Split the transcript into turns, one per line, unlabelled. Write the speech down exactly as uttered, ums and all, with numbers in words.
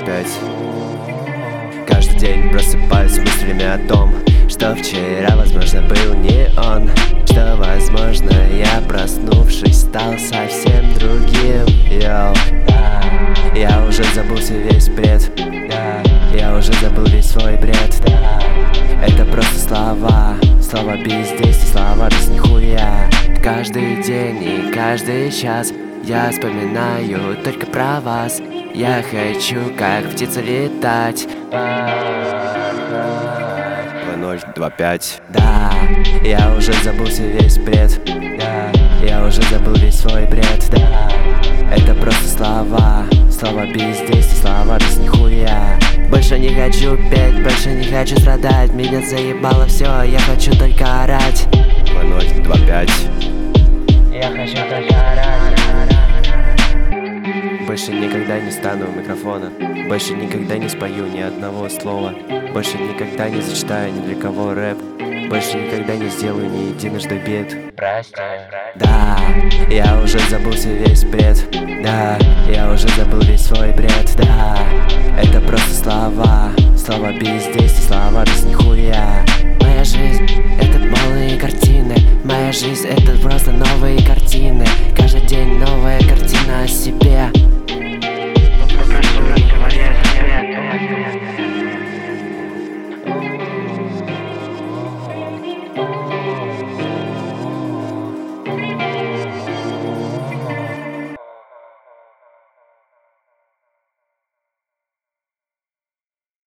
ноль пять. Каждый день просыпаюсь с мыслями о том, что вчера, возможно, был не он, что, возможно, я, проснувшись, стал совсем другим. Йоу, я уже забылся весь бред, я уже забыл весь свой бред. Это просто слова, слова бездействия, слова без нихуя. Каждый день и каждый час я вспоминаю только про вас. Я хочу, как птица, летать. два ноль два пять. Да, я уже забылся весь бред. Да, я уже забыл весь свой бред. Да, это просто слова, слова бездействия, слова без нихуя. Больше не хочу петь, больше не хочу страдать. Меня заебало все, я хочу только орать. два ноль два пять.
Я хочу только орать.
Больше никогда не стану у микрофона, больше никогда не спою ни одного слова, больше никогда не зачитаю ни для кого рэп, больше никогда не сделаю ни единожды бит.
Прости.
Да, я уже забылся весь бред. Да, я уже забыл весь свой бред. Да, это просто слова, слова бездействия, слова без